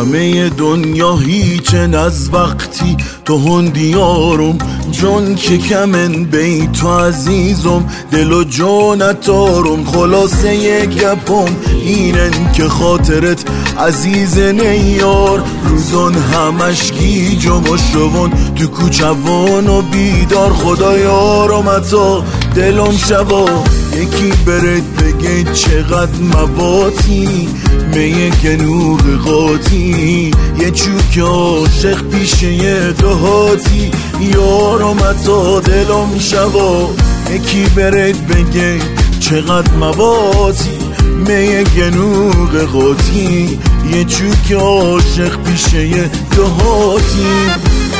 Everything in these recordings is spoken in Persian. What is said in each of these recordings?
همه دنیا هیچن از وقتی تو هندیارم جون که کمن بی تو عزیزم دل و جونتارم خلاصه یک گپم اینن که خاطرت عزیز نیار روزان همش گیجم و شون تو کوچوان و بیدار خدایارم اتا دلم شبا یکی برد بگه چقدر مواتی میه گنوغ قاطی یه چوک عاشق پیشه یه دهاتی یارم اتا دلم شبا یکی برد بگه چقدر مواتی میه گنوغ قاطی یه چوک عاشق پیشه یه دهاتی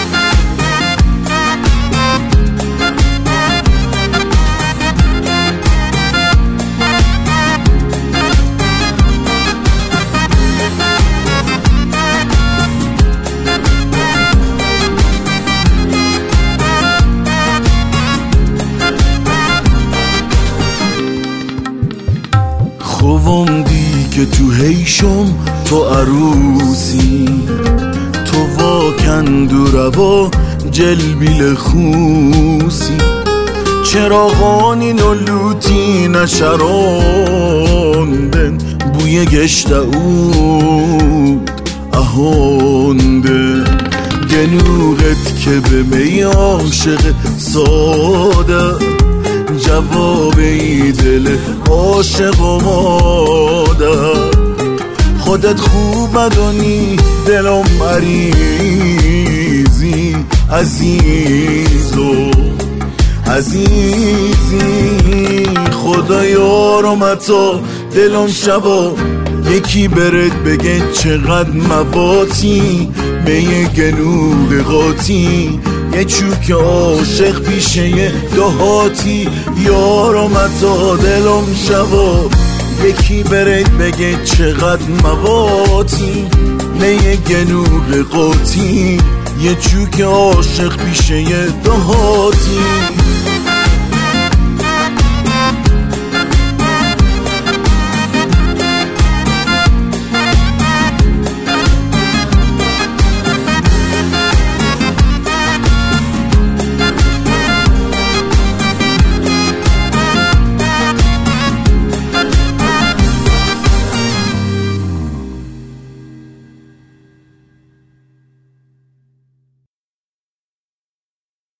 خوام دی که تو هیشم تو عروسی تو واکن دو روا جلبیل خوسی چراغانی نلوتی نشراندن بوی گشت اود اهانده گنوغت که به می عاشق ساده جواب ای دل عاشق و مادر خودت خوب مدانی دلم مریضی عزیزو عزیزی خدا یارم اتا دلم شبا یکی برد بگه چقدر مواتی میه گنوغ قاطی یه چوک عاشق پیشه یه دهاتی یارم اتا دلم شبا یکی برد بگه چقدر مواتی میه گنوغ قاطی یه چوک عاشق پیشه یه دهاتی